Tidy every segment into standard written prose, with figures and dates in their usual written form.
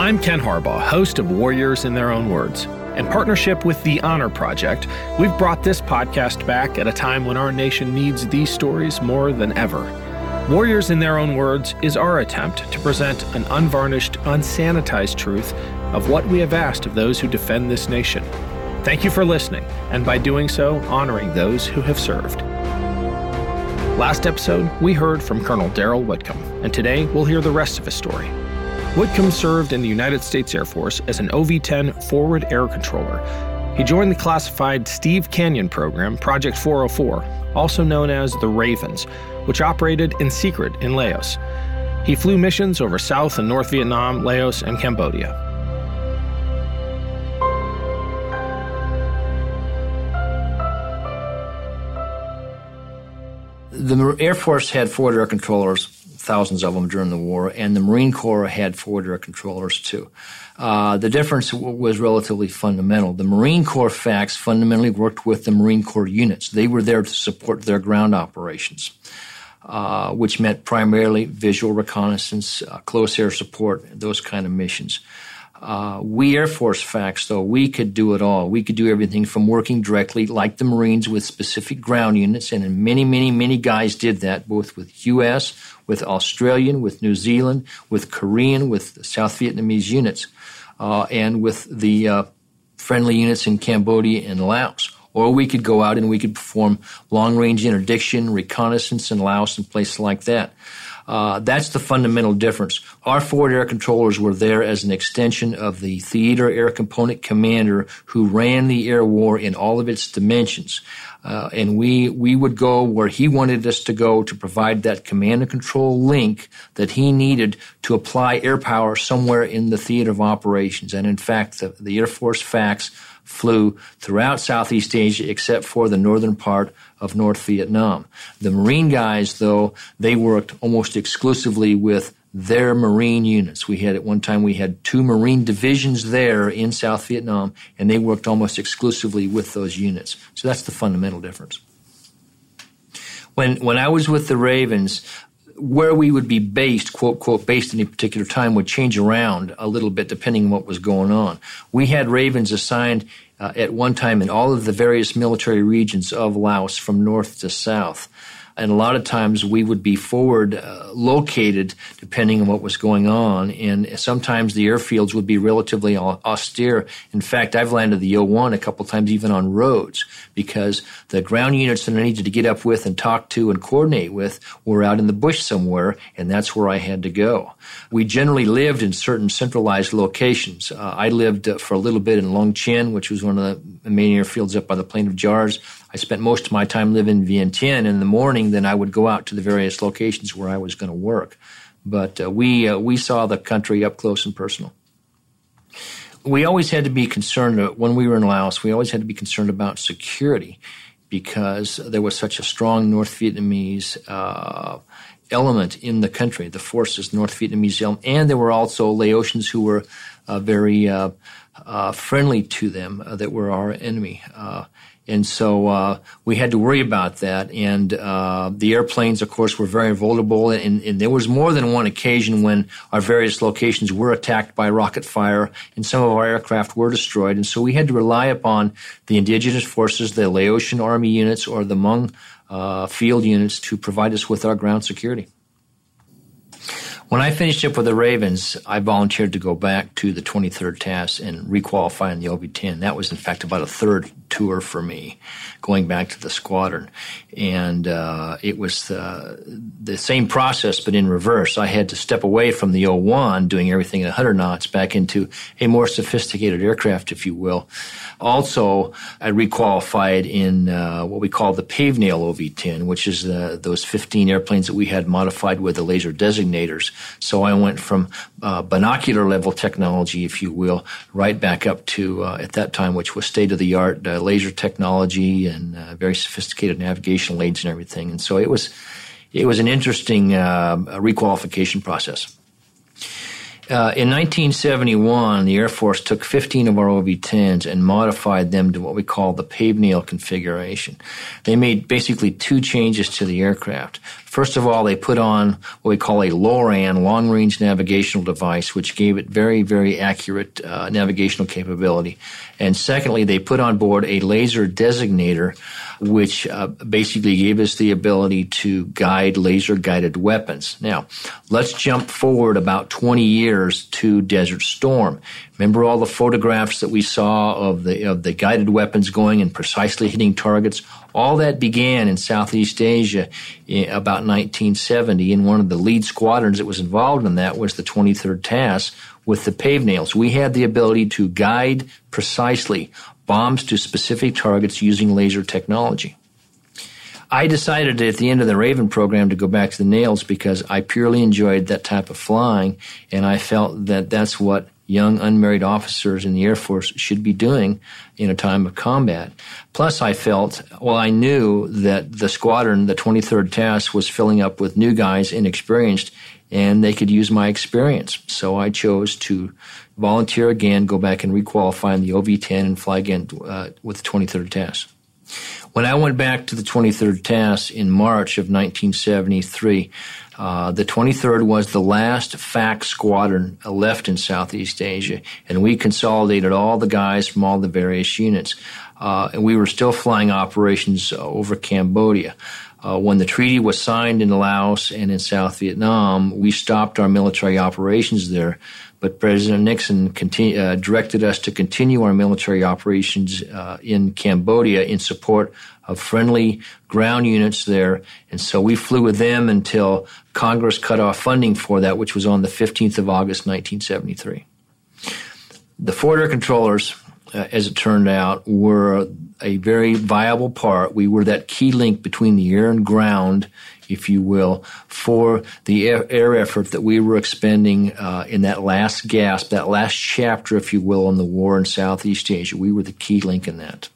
I'm Ken Harbaugh, host of Warriors in Their Own Words. In partnership with the Honor Project, we've brought this podcast back at a time when our nation needs these stories more than ever. Warriors in Their Own Words is our attempt to present an unvarnished, unsanitized truth of what we have asked of those who defend this nation. Thank you for listening, and by doing so, honoring those who have served. Last episode, we heard from Colonel Daryl Whitcomb, and today we'll hear the rest of his story. Whitcomb served in the United States Air Force as an OV-10 forward air controller. He joined the classified Steve Canyon program, Project 404, also known as the Ravens, which operated in secret in Laos. He flew missions over South and North Vietnam, Laos, and Cambodia. The Air Force had forward air controllers, thousands of them during the war, and the Marine Corps had forward air controllers too. The difference was relatively fundamental. The Marine Corps FACs fundamentally worked with the Marine Corps units. They were there to support their ground operations, which meant primarily visual reconnaissance, close air support, those kind of missions. We Air Force FACs, though, we could do it all. We could do everything from working directly, like the Marines, with specific ground units, and many guys did that, both with U.S., with Australian, with New Zealand, with Korean, with South Vietnamese units, and with the friendly units in Cambodia and Laos. Or we could go out and we could perform long-range interdiction, reconnaissance in Laos and places like that. That's the fundamental difference. Our forward air controllers were there as an extension of the theater air component commander who ran the air war in all of its dimensions. And we would go where he wanted us to go to provide that command and control link that he needed to apply air power somewhere in the theater of operations. And in fact, the Air Force FACs flew throughout Southeast Asia except for the northern part of North Vietnam. The Marine guys, though, they worked almost exclusively with their Marine units. At one time, we had 2 Marine divisions there in South Vietnam, and they worked almost exclusively with those units. So that's the fundamental difference. When I was with the Ravens, where we would be based, quote, quote, based in a particular time would change around a little bit depending on what was going on. We had Ravens assigned at one time in all of the various military regions of Laos from north to south. And a lot of times we would be forward located depending on what was going on. And sometimes the airfields would be relatively austere. In fact, I've landed the O-1 a couple times even on roads because the ground units that I needed to get up with and talk to and coordinate with were out in the bush somewhere, and that's where I had to go. We generally lived in certain centralized locations. I lived for a little bit in Long Chinh, which was one of the main airfields up by the Plain of Jars. I spent most of my time living in Vientiane. In the morning, then I would go out to the various locations where I was going to work. But we saw the country up close and personal. We always had to be concerned, when we were in Laos, we always had to be concerned about security because there was such a strong North Vietnamese element in the country, the forces, North Vietnamese element, and there were also Laotians who were very friendly to them that were our enemy. And so we had to worry about that. And the airplanes, of course, were very vulnerable. And there was more than one occasion when our various locations were attacked by rocket fire and some of our aircraft were destroyed. And so we had to rely upon the indigenous forces, the Laotian army units or the Hmong field units to provide us with our ground security. When I finished up with the Ravens, I volunteered to go back to the 23rd TAS and requalify in the OV-10. That was, in fact, about a third tour for me, going back to the squadron. And it was the same process, but in reverse. I had to step away from the O-1, doing everything at 100 knots, back into a more sophisticated aircraft, if you will. Also, I requalified in what we call the Pavenail OV-10, which is those 15 airplanes that we had modified with the laser designators. So I went from binocular level technology, if you will, right back up to, at that time, which was state-of-the-art laser technology and very sophisticated navigational aids and everything. And so it was an interesting requalification process. In 1971, the Air Force took 15 of our OV-10s and modified them to what we call the pave nail configuration. They made basically two changes to the aircraft. First of all, they put on what we call a LORAN, long-range navigational device, which gave it very, very accurate navigational capability. And secondly, they put on board a laser designator, which basically gave us the ability to guide laser-guided weapons. Now, let's jump forward about 20 years to Desert Storm. Remember all the photographs that we saw of the guided weapons going and precisely hitting targets? All that began in Southeast Asia in about 1970, and one of the lead squadrons that was involved in that was the 23rd TAS with the pave nails. We had the ability to guide precisely bombs to specific targets using laser technology. I decided at the end of the Raven program to go back to the nails because I purely enjoyed that type of flying, and I felt that that's what young unmarried officers in the Air Force should be doing in a time of combat. Plus, I knew that the squadron, the 23rd TAS, was filling up with new guys, inexperienced, and they could use my experience. So I chose to volunteer again, go back and requalify in the OV-10 and fly again with the 23rd TAS. When I went back to the 23rd TAS in March of 1973, the 23rd was the last FAC squadron left in Southeast Asia, and we consolidated all the guys from all the various units. And we were still flying operations over Cambodia. When the treaty was signed in Laos and in South Vietnam, we stopped our military operations there. But President Nixon directed us to continue our military operations in Cambodia in support of friendly ground units there. And so we flew with them until Congress cut off funding for that, which was on the 15th of August, 1973. The forward air controllers, as it turned out, were a very viable part. We were that key link between the air and ground, if you will, for the air effort that we were expending in that last gasp, that last chapter, if you will, in the war in Southeast Asia. We were the key link in that.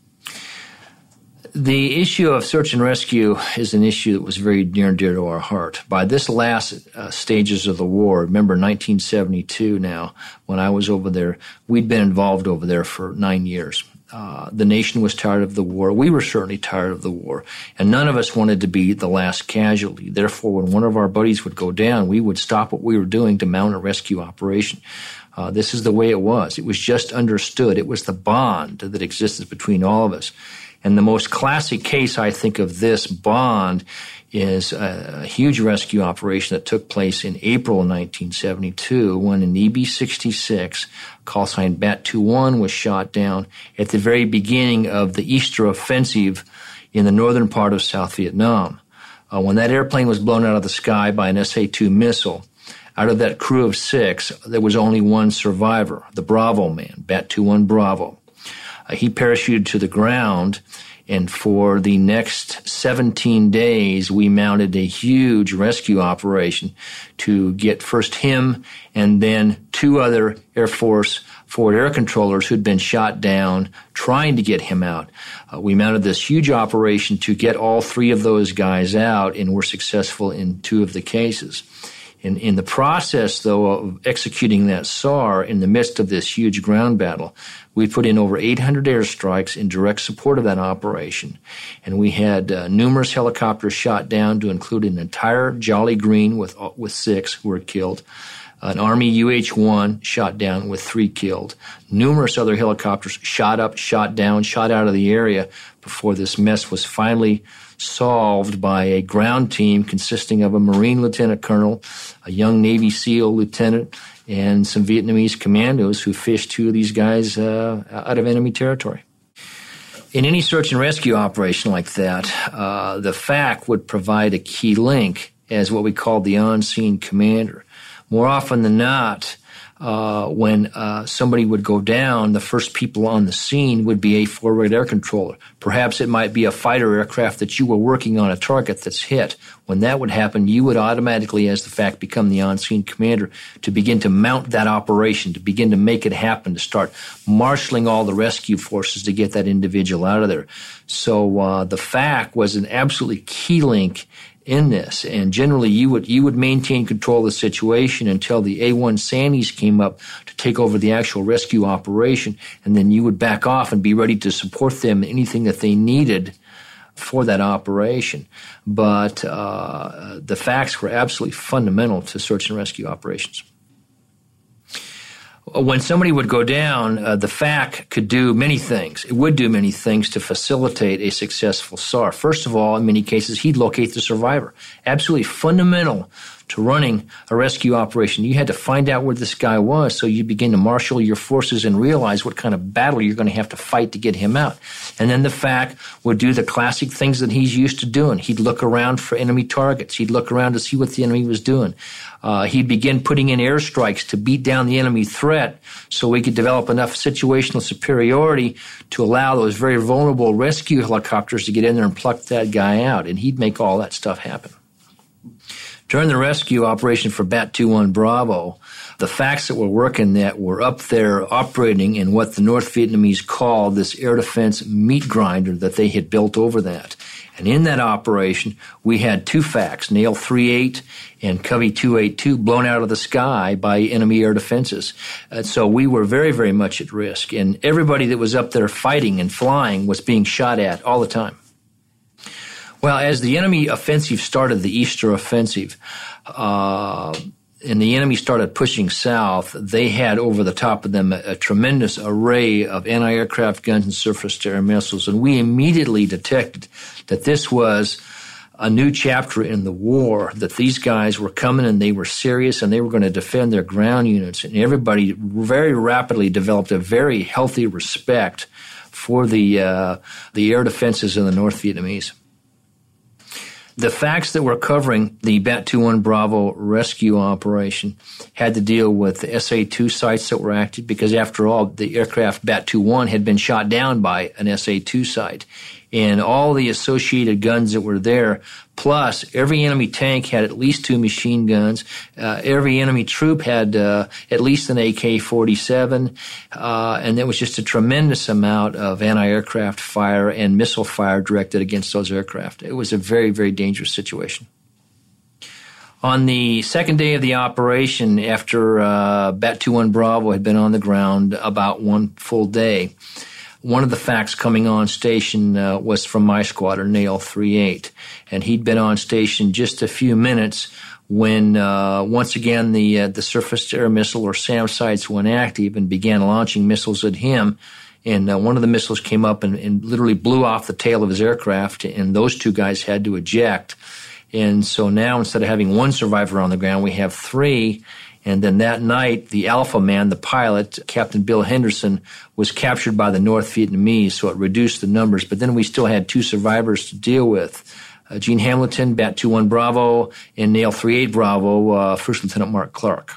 The issue of search and rescue is an issue that was very near and dear to our heart. By this last stages of the war, remember 1972 now, when I was over there, we'd been involved over there for 9 years. The nation was tired of the war. We were certainly tired of the war. And none of us wanted to be the last casualty. Therefore, when one of our buddies would go down, we would stop what we were doing to mount a rescue operation. This is the way it was. It was just understood. It was the bond that existed between all of us. And the most classic case, I think, of this bond is a huge rescue operation that took place in April of 1972 when an EB-66, call sign Bat-21, was shot down at the very beginning of the Easter offensive in the northern part of South Vietnam. When that airplane was blown out of the sky by an SA-2 missile, out of that crew of 6, there was only one survivor, the Bravo man, Bat-21 Bravo. He parachuted to the ground, and for the next 17 days, we mounted a huge rescue operation to get first him and then 2 other Air Force forward air controllers who'd been shot down trying to get him out. We mounted this huge operation to get all 3 of those guys out, and were successful in 2 of the cases. In the process, though, of executing that SAR in the midst of this huge ground battle, we put in over 800 airstrikes in direct support of that operation. And we had numerous helicopters shot down to include an entire Jolly Green with 6 who were killed, an Army UH-1 shot down with 3 killed, numerous other helicopters shot up, shot down, shot out of the area before this mess was finally solved by a ground team consisting of a Marine lieutenant colonel, a young Navy SEAL lieutenant, and some Vietnamese commandos who fished 2 of these guys out of enemy territory. In any search and rescue operation like that, the FAC would provide a key link as what we call the on-scene commander. More often than not, when somebody would go down, the first people on the scene would be a forward air controller. Perhaps it might be a fighter aircraft that you were working on a target that's hit. When that would happen, you would automatically, as the FAC, become the on-scene commander to begin to mount that operation, to begin to make it happen, to start marshaling all the rescue forces to get that individual out of there. So the FAC was an absolutely key link in this. And generally, you would maintain control of the situation until the A1 Sandies came up to take over the actual rescue operation, and then you would back off and be ready to support them in anything that they needed for that operation. But the facts were absolutely fundamental to search and rescue operations. When somebody would go down, the FAC could do many things. It would do many things to facilitate a successful SAR. First of all, in many cases, he'd locate the survivor. Absolutely fundamental to running a rescue operation. You had to find out where this guy was, so you begin to marshal your forces and realize what kind of battle you're going to have to fight to get him out. And then the FAC would do the classic things that he's used to doing. He'd look around for enemy targets. He'd look around to see what the enemy was doing. He'd begin putting in airstrikes to beat down the enemy threat so we could develop enough situational superiority to allow those very vulnerable rescue helicopters to get in there and pluck that guy out. And he'd make all that stuff happen. During the rescue operation for Bat-21 Bravo, the FACs that were working that were up there operating in what the North Vietnamese called this air defense meat grinder that they had built over that. And in that operation, we had two FACs, Nail 38 and Covey 282, blown out of the sky by enemy air defenses. So we were very, very much at risk. And everybody that was up there fighting and flying was being shot at all the time. Well, as the enemy offensive started, the Easter offensive, and the enemy started pushing south, they had over the top of them a tremendous array of anti-aircraft guns and surface-to-air missiles. And we immediately detected that this was a new chapter in the war, that these guys were coming and they were serious and they were going to defend their ground units. And everybody very rapidly developed a very healthy respect for the air defenses in the North Vietnamese. The FACs that were covering the Bat-21 Bravo rescue operation had to deal with the SA-2 sites that were active because, after all, the aircraft Bat-21 had been shot down by an SA-2 site. And all the associated guns that were there, plus every enemy tank had at least 2 machine guns. Every enemy troop had at least an AK-47. And there was just a tremendous amount of anti-aircraft fire and missile fire directed against those aircraft. It was a very, very dangerous situation. On the second day of the operation, after Bat-21 Bravo had been on the ground about one full day, one of the FACs coming on station was from my squadron, Nail 38, and he'd been on station just a few minutes when once again the surface-to-air missile, or SAM sites, went active and began launching missiles at him. And one of the missiles came up and literally blew off the tail of his aircraft, and those two guys had to eject. And so now, instead of having one survivor on the ground, we have 3. And then that night, the Alpha man, the pilot, Captain Bill Henderson, was captured by the North Vietnamese, so it reduced the numbers. But then we still had 2 survivors to deal with. Gene Hamilton, Bat-21 Bravo, and Nail 38 Bravo, First Lieutenant Mark Clark.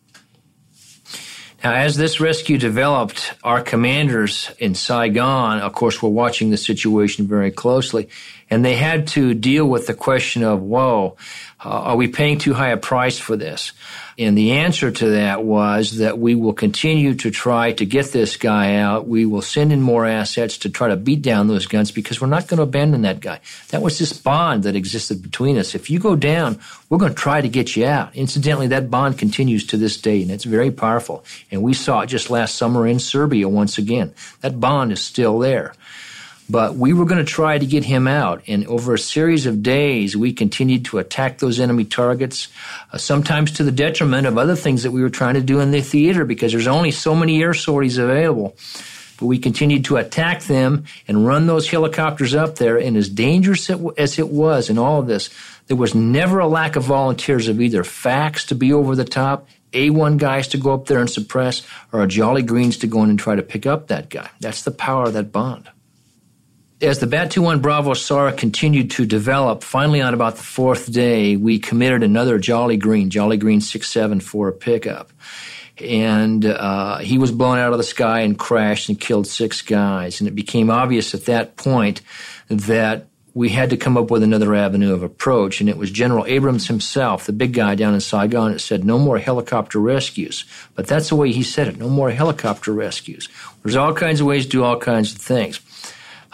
Now, as this rescue developed, our commanders in Saigon, of course, were watching the situation very closely, and they had to deal with the question of, whoa, are we paying too high a price for this? And the answer to that was that we will continue to try to get this guy out. We will send in more assets to try to beat down those guns because we're not going to abandon that guy. That was this bond that existed between us. If you go down, we're going to try to get you out. Incidentally, that bond continues to this day, and it's very powerful. And we saw it just last summer in Serbia once again. That bond is still there. But we were going to try to get him out, and over a series of days, we continued to attack those enemy targets, sometimes to the detriment of other things that we were trying to do in the theater because there's only so many air sorties available. But we continued to attack them and run those helicopters up there, and as dangerous as it was in all of this, there was never a lack of volunteers of either FACs to be over the top, A1 guys to go up there and suppress, or Jolly Greens to go in and try to pick up that guy. That's the power of that bond. As the Bat-21 Bravo SAR continued to develop, finally on about the 4th day, we committed another Jolly Green 674 pickup. And he was blown out of the sky and crashed and killed 6 guys. And it became obvious at that point that we had to come up with another avenue of approach. And it was General Abrams himself, the big guy down in Saigon, that said, no more helicopter rescues. But that's the way he said it, no more helicopter rescues. There's all kinds of ways to do all kinds of things.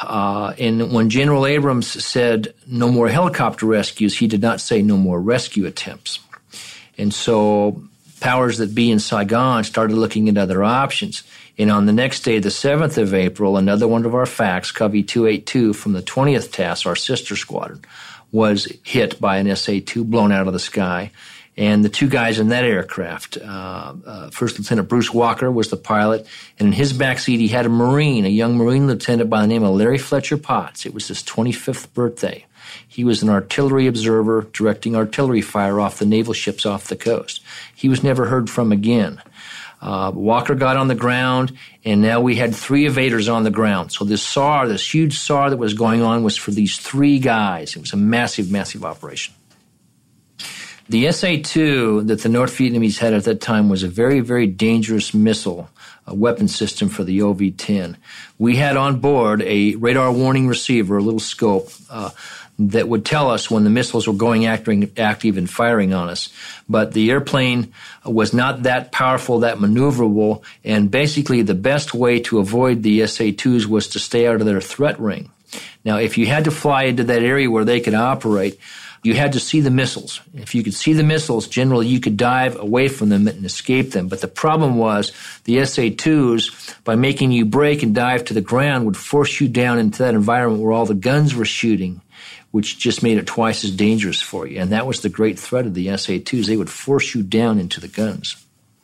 And when General Abrams said no more helicopter rescues, he did not say no more rescue attempts. And so powers that be in Saigon started looking at other options. And on the next day, the 7th of April, another one of our FACs, Covey 282 from the 20th Task, our sister squadron, was hit by an SA-2 blown out of the sky. And the two guys in that aircraft, First Lieutenant Bruce Walker was the pilot, and in his backseat he had a young Marine lieutenant by the name of Larry Fletcher Potts. It was his 25th birthday. He was an artillery observer directing artillery fire off the naval ships off the coast. He was never heard from again. Walker got on the ground, and now we had 3 evaders on the ground. So this huge SAR that was going on was for these 3 guys. It was a massive, massive operation. The SA-2 that the North Vietnamese had at that time was a very, very dangerous missile, a weapon system for the OV-10. We had on board a radar warning receiver, a little scope, that would tell us when the missiles were going active and firing on us. But the airplane was not that powerful, that maneuverable, and basically the best way to avoid the SA-2s was to stay out of their threat ring. Now, if you had to fly into that area where they could operate, you had to see the missiles. If you could see the missiles, generally you could dive away from them and escape them. But the problem was the SA-2s, by making you brake and dive to the ground, would force you down into that environment where all the guns were shooting, which just made it twice as dangerous for you. And that was the great threat of the SA-2s. They would force you down into the guns.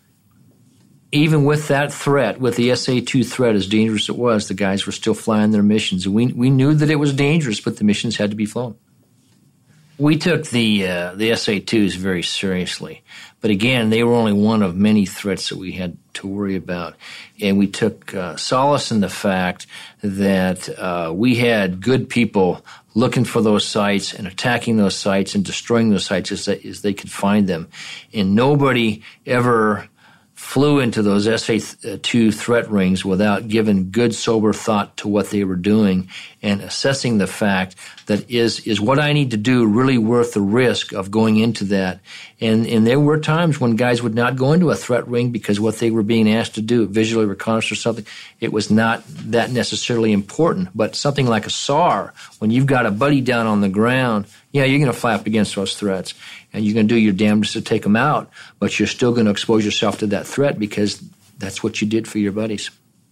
Even with that threat, with the SA-2 threat, as dangerous as it was, the guys were still flying their missions. And we knew that it was dangerous, but the missions had to be flown. We took the SA-2s very seriously. But again, they were only one of many threats that we had to worry about. And we took solace in the fact that we had good people looking for those sites and attacking those sites and destroying those sites as they could find them. And nobody ever flew into those SA-2 threat rings without giving good, sober thought to what they were doing and assessing the fact that is what I need to do really worth the risk of going into that. And there were times when guys would not go into a threat ring because what they were being asked to do, visually reconnaissance or something, it was not that necessarily important. But something like a SAR, when you've got a buddy down on the ground, yeah, you're going to fly up against those threats. And you're going to do your damnedest to take them out, but you're still going to expose yourself to that threat because that's what you did for your buddies.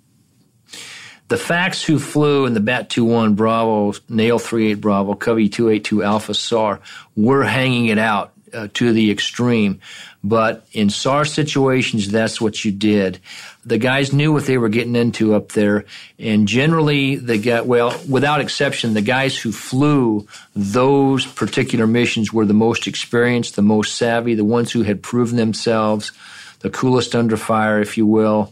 The FACs who flew in the BAT-21 Bravo, Nail 38 Bravo, Covey 282 Alpha SAR were hanging it out to the extreme. But in SAR situations, that's what you did. The guys knew what they were getting into up there, and generally, without exception, the guys who flew those particular missions were the most experienced, the most savvy, the ones who had proven themselves, the coolest under fire, if you will.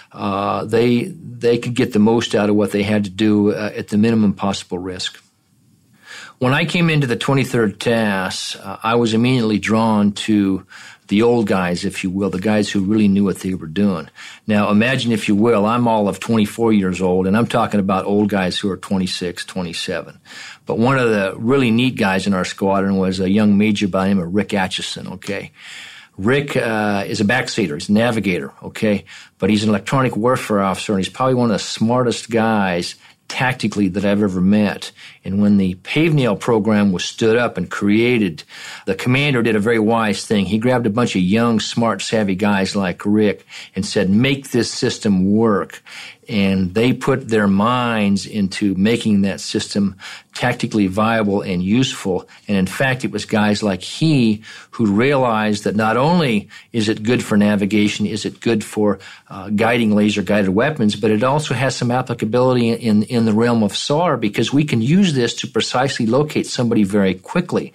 They could get the most out of what they had to do at the minimum possible risk. When I came into the 23rd TAS, I was immediately drawn to the old guys, if you will, the guys who really knew what they were doing. Now, imagine, if you will, I'm all of 24 years old, and I'm talking about old guys who are 26, 27. But one of the really neat guys in our squadron was a young major by the name of Rick Atchison, okay? Rick is a backseater. He's a navigator, okay? But he's an electronic warfare officer, and he's probably one of the smartest guys tactically that I've ever met. And when the Pave Nail program was stood up and created, the commander did a very wise thing. He grabbed a bunch of young, smart, savvy guys like Rick and said, make this system work. And they put their minds into making that system tactically viable and useful. And in fact, it was guys like he who realized that not only is it good for navigation, is it good for guiding laser-guided weapons, but it also has some applicability in the realm of SAR, because we can use this to precisely locate somebody very quickly.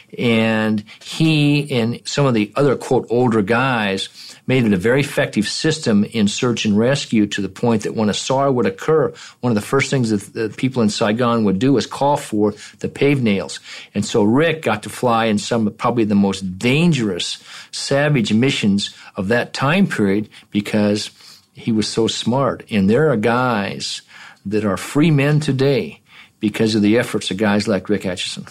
And he and some of the other, quote, older guys made it a very effective system in search and rescue, to the point that when a SAR would occur, one of the first things that the people in Saigon would do is call for the Pave Nails. And so Rick got to fly in some of probably the most dangerous, savage missions of that time period because he was so smart. And there are guys that are free men today because of the efforts of guys like Rick Atchison.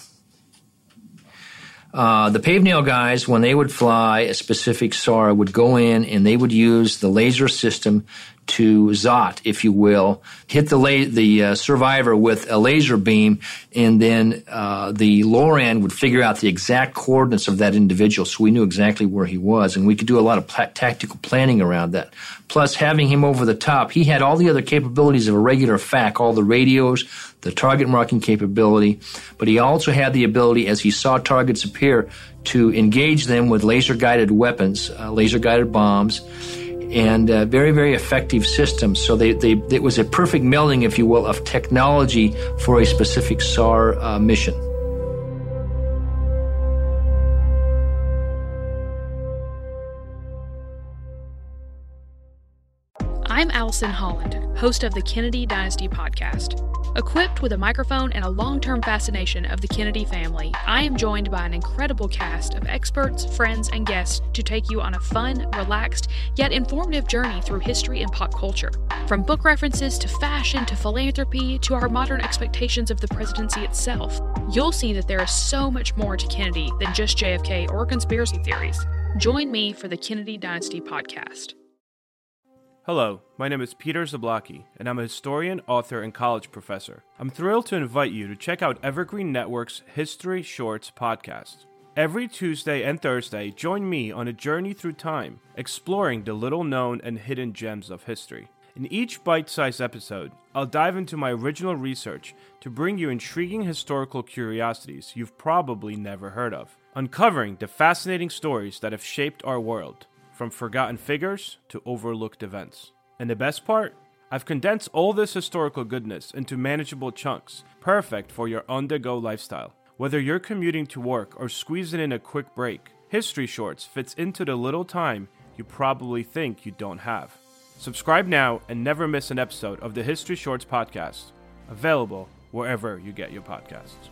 The Pave Nail guys, when they would fly a specific SAR, would go in and they would use the laser system to Zot, if you will, hit the survivor with a laser beam, and then the LORAN would figure out the exact coordinates of that individual, so we knew exactly where he was, and we could do a lot of tactical planning around that. Plus, having him over the top, he had all the other capabilities of a regular FAC, all the radios, the target marking capability, but he also had the ability, as he saw targets appear, to engage them with laser-guided weapons, laser-guided bombs, and very, very effective systems. So it was a perfect melding, if you will, of technology for a specific SAR mission. I'm Allison Holland, host of the Kennedy Dynasty podcast. Equipped with a microphone and a long-term fascination of the Kennedy family, I am joined by an incredible cast of experts, friends, and guests to take you on a fun, relaxed, yet informative journey through history and pop culture. From book references to fashion to philanthropy to our modern expectations of the presidency itself, you'll see that there is so much more to Kennedy than just JFK or conspiracy theories. Join me for the Kennedy Dynasty podcast. Hello, my name is Peter Zablocki, and I'm a historian, author, and college professor. I'm thrilled to invite you to check out Evergreen Network's History Shorts podcast. Every Tuesday and Thursday, join me on a journey through time, exploring the little-known and hidden gems of history. In each bite-sized episode, I'll dive into my original research to bring you intriguing historical curiosities you've probably never heard of, uncovering the fascinating stories that have shaped our world, from forgotten figures to overlooked events. And the best part? I've condensed all this historical goodness into manageable chunks, perfect for your on-the-go lifestyle. Whether you're commuting to work or squeezing in a quick break, History Shorts fits into the little time you probably think you don't have. Subscribe now and never miss an episode of the History Shorts podcast, available wherever you get your podcasts.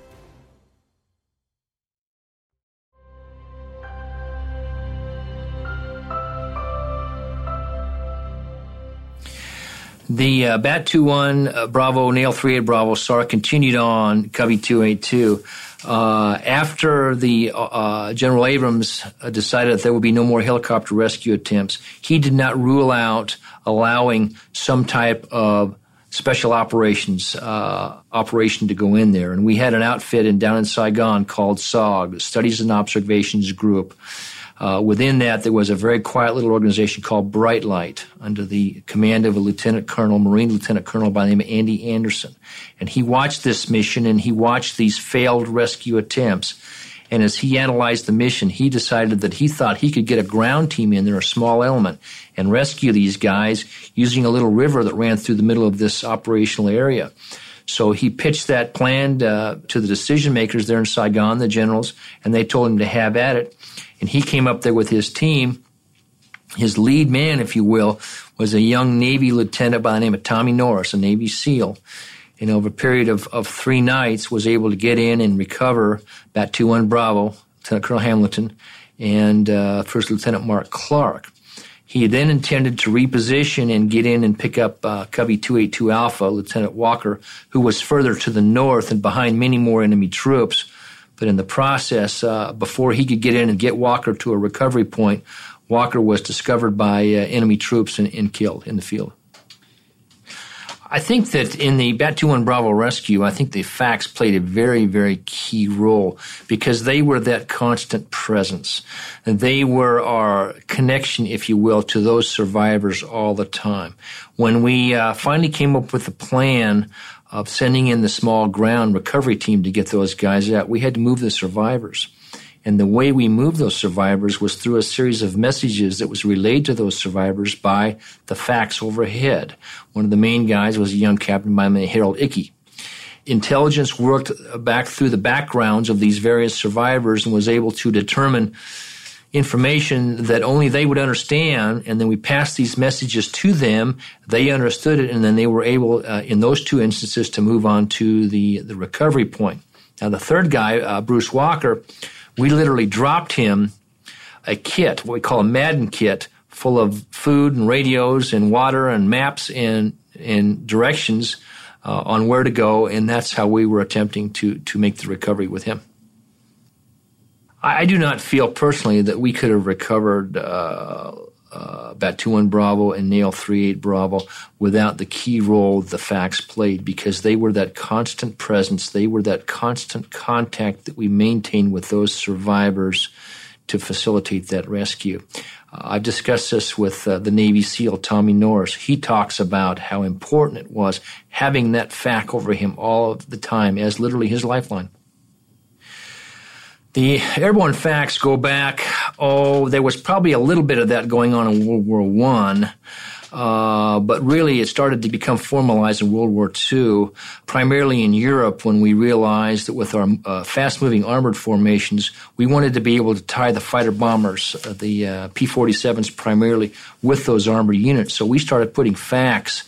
The Bat-21 Bravo, Nail 38 Bravo SAR continued on Covey 282. After the General Abrams decided that there would be no more helicopter rescue attempts, he did not rule out allowing some type of special operations operation to go in there. And we had an outfit down in Saigon called SOG, the Studies and Observations Group. Within that, there was a very quiet little organization called Bright Light under the command of a Marine Lieutenant Colonel by the name of Andy Anderson. And he watched this mission and he watched these failed rescue attempts. And as he analyzed the mission, he decided that he thought he could get a ground team in there, a small element, and rescue these guys using a little river that ran through the middle of this operational area. So he pitched that plan to the decision makers there in Saigon, the generals, and they told him to have at it. And he came up there with his team. His lead man, if you will, was a young Navy lieutenant by the name of Tommy Norris, a Navy SEAL. And over a period of 3 nights was able to get in and recover Bat-21 Bravo, Lieutenant Colonel Hamilton, and First Lieutenant Mark Clark. He then intended to reposition and get in and pick up Covey 282 Alpha, Lieutenant Walker, who was further to the north and behind many more enemy troops. But in the process, before he could get in and get Walker to a recovery point, Walker was discovered by enemy troops and killed in the field. I think that in the Bat-21 Bravo rescue, I think the facts played a very, very key role because they were that constant presence. And they were our connection, if you will, to those survivors all the time. When we finally came up with a plan of sending in the small ground recovery team to get those guys out, we had to move the survivors. And the way we moved those survivors was through a series of messages that was relayed to those survivors by the facts overhead. One of the main guys was a young captain by the name of Harold Ickey. Intelligence worked back through the backgrounds of these various survivors and was able to determine information that only they would understand, and then we passed these messages to them. They understood it, and then they were able, in those 2 instances, to move on to the recovery point. Now, the third guy, Bruce Walker, we literally dropped him a kit, what we call a Madden kit, full of food and radios and water and maps and directions on where to go, and that's how we were attempting to make the recovery with him. I do not feel personally that we could have recovered Bat 2-1 Bravo and Nail 3-8 Bravo without the key role the FACs played, because they were that constant presence, they were that constant contact that we maintained with those survivors to facilitate that rescue. I've discussed this with the Navy SEAL Tommy Norris. He talks about how important it was having that FAC over him all of the time as literally his lifeline. The airborne FACs go back, there was probably a little bit of that going on in World War I, but really it started to become formalized in World War II, primarily in Europe, when we realized that with our fast-moving armored formations, we wanted to be able to tie the fighter bombers, the P-47s primarily, with those armored units. So we started putting FACs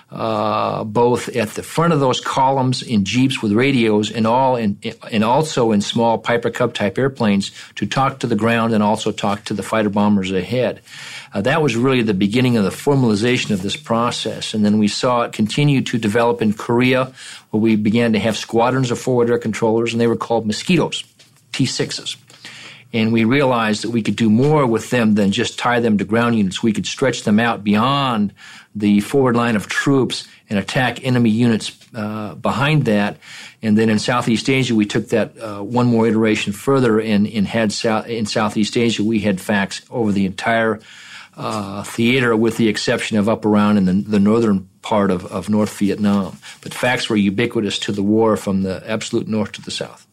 both at the front of those columns in jeeps with radios and also in small Piper Cub type airplanes to talk to the ground and also talk to the fighter bombers ahead. That was really the beginning of the formalization of this process. And then we saw it continue to develop in Korea, where we began to have squadrons of forward air controllers, and they were called Mosquitoes, T-6s. And we realized that we could do more with them than just tie them to ground units. We could stretch them out beyond the forward line of troops and attack enemy units behind that. And then in Southeast Asia, we took that one more iteration further in Southeast Asia, we had FACs over the entire theater, with the exception of up around in the northern part of North Vietnam. But FACs were ubiquitous to the war from the absolute north to the south.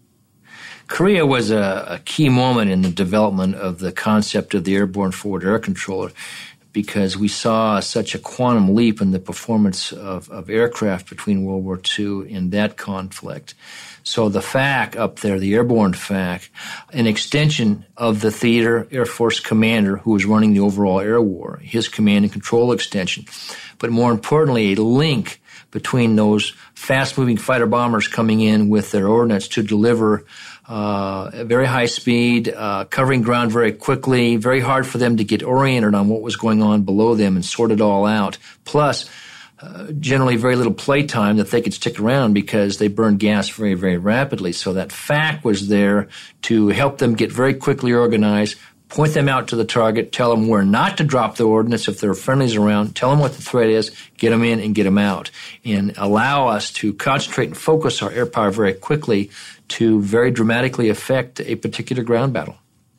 Korea was a key moment in the development of the concept of the airborne forward air controller, because we saw such a quantum leap in the performance of aircraft between World War II and that conflict. So the FAC up there, the airborne FAC, an extension of the theater Air Force commander who was running the overall air war, his command and control extension. But more importantly, a link between those fast-moving fighter bombers coming in with their ordnance to deliver at very high speed, covering ground very quickly, very hard for them to get oriented on what was going on below them and sort it all out. Plus, generally very little playtime that they could stick around because they burned gas very, very rapidly. So that FAC was there to help them get very quickly organized, point them out to the target, tell them where not to drop the ordnance if there are friendlies around, tell them what the threat is, get them in and get them out, and allow us to concentrate and focus our air power very quickly to very dramatically affect a particular ground battle.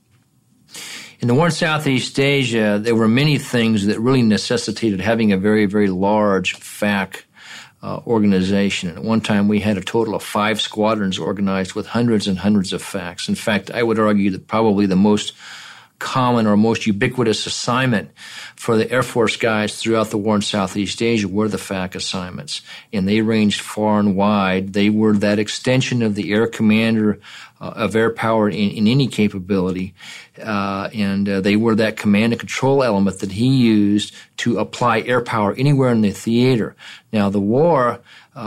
In the war in Southeast Asia, there were many things that really necessitated having a very, very large FAC organization. And at one time, we had a total of 5 squadrons organized with hundreds and hundreds of FACs. In fact, I would argue that probably the most common or most ubiquitous assignment for the Air Force guys throughout the war in Southeast Asia were the FAC assignments. And they ranged far and wide. They were that extension of the air commander of air power in any capability. And they were that command and control element that he used to apply air power anywhere in the theater. Now, the war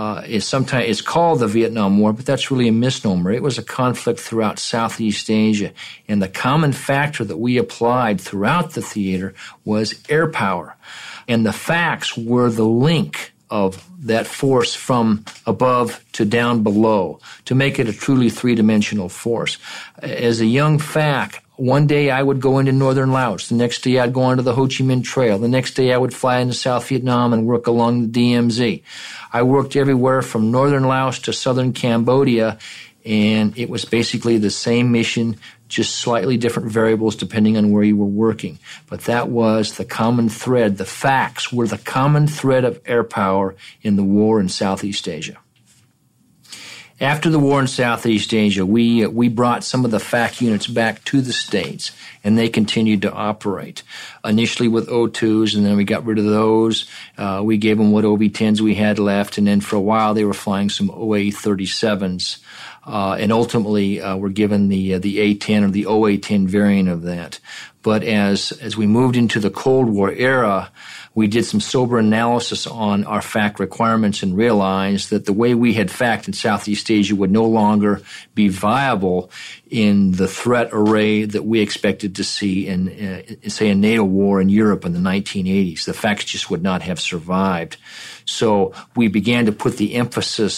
is called the Vietnam War, but that's really a misnomer. It was a conflict throughout Southeast Asia, and the common factor that we applied throughout the theater was air power. And the FACs were the link of that force from above to down below to make it a truly three-dimensional force. As a young FAC, one day I would go into northern Laos. The next day I'd go onto the Ho Chi Minh Trail. The next day I would fly into South Vietnam and work along the DMZ. I worked everywhere from northern Laos to southern Cambodia, and it was basically the same mission, just slightly different variables depending on where you were working. But that was the common thread. The FACs were the common thread of air power in the war in Southeast Asia. After the war in Southeast Asia, we brought some of the FAC units back to the States, and they continued to operate. Initially with O2s, and then we got rid of those. We gave them what OB-10s we had left, and then for a while they were flying some OA-37s. And ultimately were given the A-10 or the OA-10 variant of that. But as we moved into the Cold War era, we did some sober analysis on our FAC requirements and realized that the way we had FAC'd in Southeast Asia would no longer be viable in the threat array that we expected to see in, say, a NATO war in Europe in the 1980s. The FACs just would not have survived. So we began to put the emphasis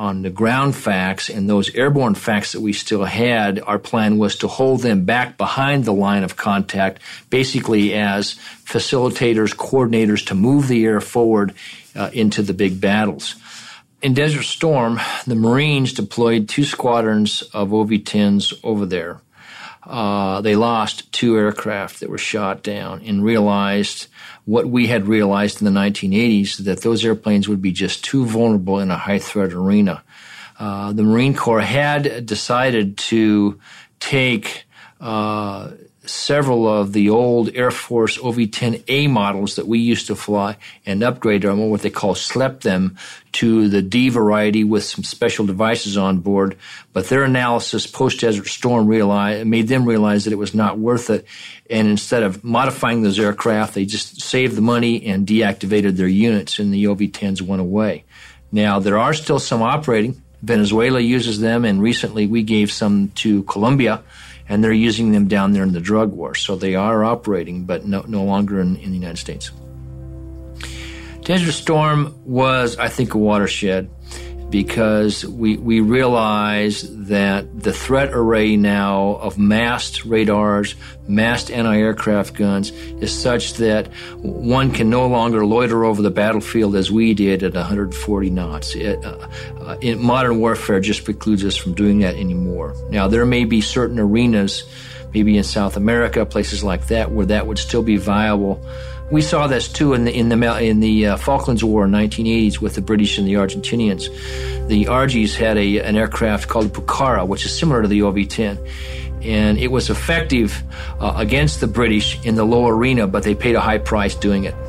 on the ground facts and those airborne facts that we still had, our plan was to hold them back behind the line of contact, basically as facilitators, coordinators to move the air forward into the big battles. In Desert Storm, the Marines deployed 2 squadrons of OV-10s over there. They lost 2 aircraft that were shot down and realized what we had realized in the 1980s, that those airplanes would be just too vulnerable in a high-threat arena. The Marine Corps had decided to take several of the old Air Force OV-10A models that we used to fly and upgrade them, or what they call SLEP them, to the D variety with some special devices on board. But their analysis post-Desert Storm made them realize that it was not worth it. And instead of modifying those aircraft, they just saved the money and deactivated their units, and the OV-10s went away. Now, there are still some operating. Venezuela uses them, and recently we gave some to Colombia, and they're using them down there in the drug war. So they are operating, but no longer in the United States. Desert Storm was, I think, a watershed because we realized that the threat array now of massed radars, massed anti-aircraft guns is such that one can no longer loiter over the battlefield as we did at 140 knots. In modern warfare just precludes us from doing that anymore. Now, there may be certain arenas, maybe in South America, places like that, where that would still be viable. We saw this too in the Falklands War in the 1980s with the British and the Argentinians. The Argies had an aircraft called Pucara, which is similar to the OV-10, and it was effective against the British in the low arena, but they paid a high price doing it.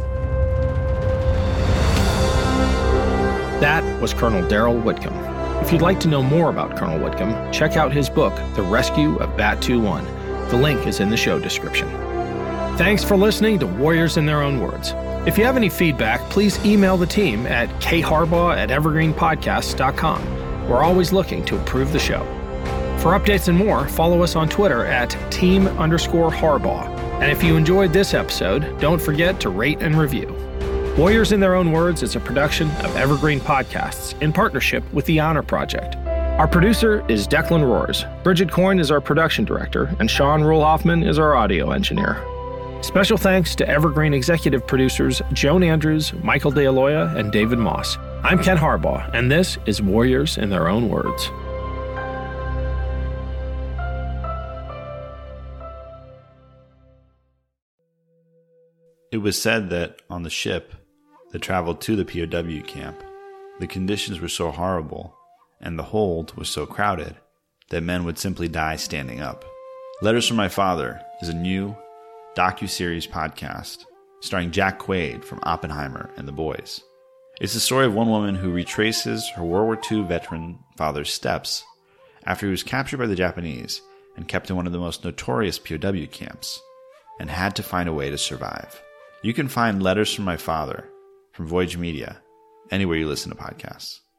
That was Colonel Daryl Whitcomb. If you'd like to know more about Colonel Whitcomb, check out his book, The Rescue of Bat-21. The link is in the show description. Thanks for listening to Warriors in Their Own Words. If you have any feedback, please email the team at kharbaugh@evergreenpodcasts.com. We're always looking to improve the show. For updates and more, follow us on Twitter at @team_Harbaugh. And if you enjoyed this episode, don't forget to rate and review. Warriors in Their Own Words is a production of Evergreen Podcasts in partnership with the Honor Project. Our producer is Declan Roars. Bridget Coyne is our production director, and Sean Ruhl-Hoffman is our audio engineer. Special thanks to Evergreen executive producers Joan Andrews, Michael DeAloia, and David Moss. I'm Ken Harbaugh, and this is Warriors in Their Own Words. It was said that on the ship that traveled to the POW camp, the conditions were so horrible and the hold was so crowded that men would simply die standing up. Letters from My Father is a new docuseries podcast starring Jack Quaid from Oppenheimer and The Boys. It's the story of one woman who retraces her World War II veteran father's steps after he was captured by the Japanese and kept in one of the most notorious POW camps and had to find a way to survive. You can find Letters from My Father from Voyage Media anywhere you listen to podcasts.